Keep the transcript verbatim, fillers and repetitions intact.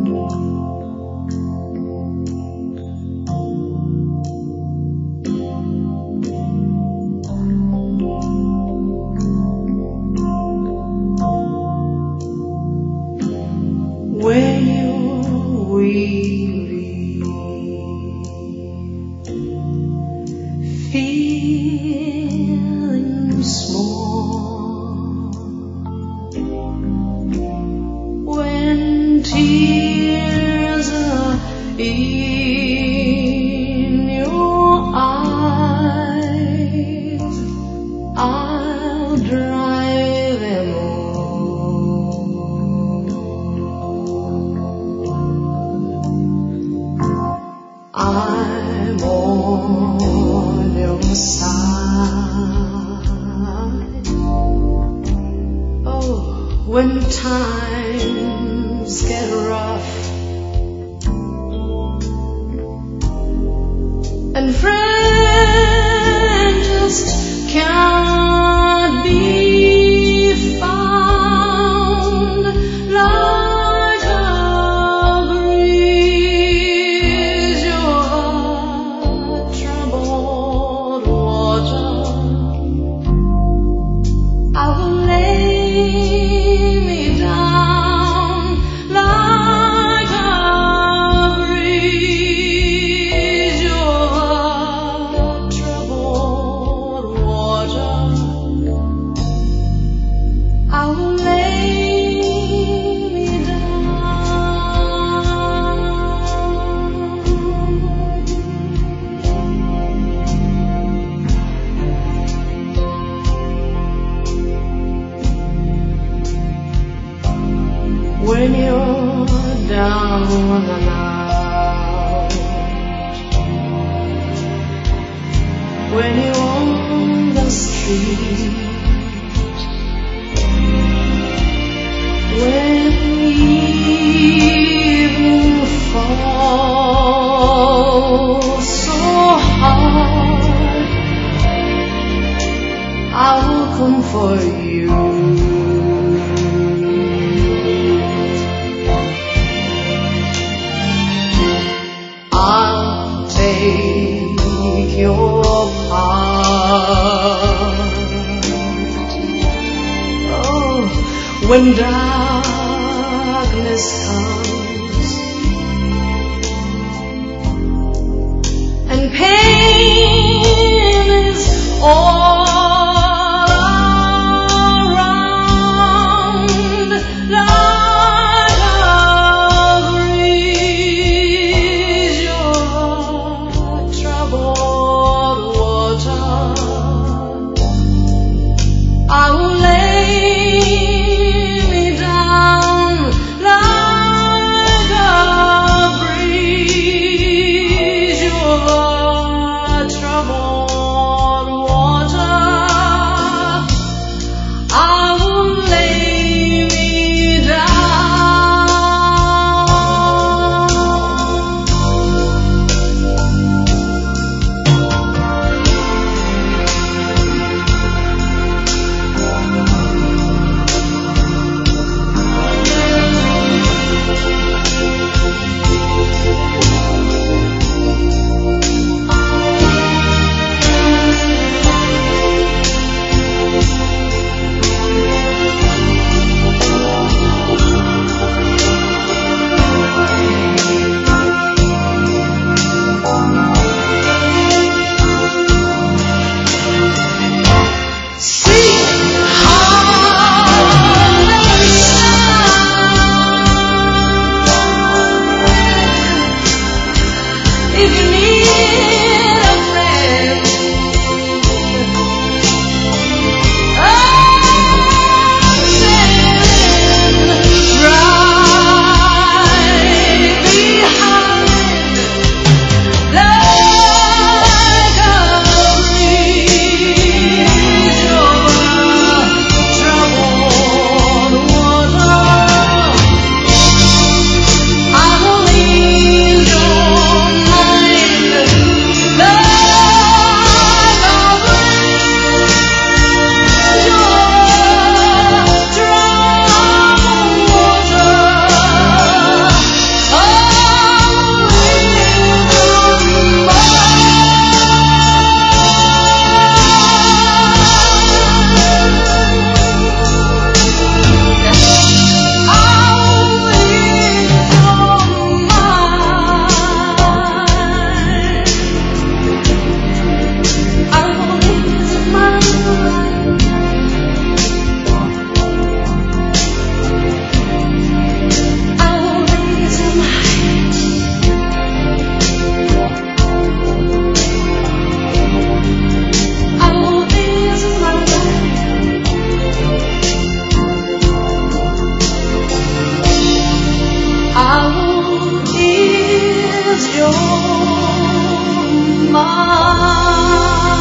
When you're weary, feeling small, when tears are in your eyes, I'll dry them all. I'm on your side. Oh, when times get rough and friends just can't be found, like a breeze, you're troubled water. I will lay me down like a breeze, you're troubled water. I will lay me down. When you're down and out, when you're on the street, when evening falls so hard, I will come for you. I'll take your part. Oh, when darkness comes and pain is all around, like a breeze, you're troubled water. I will lay me down like a breeze, you're troubled water. I will ease your mind.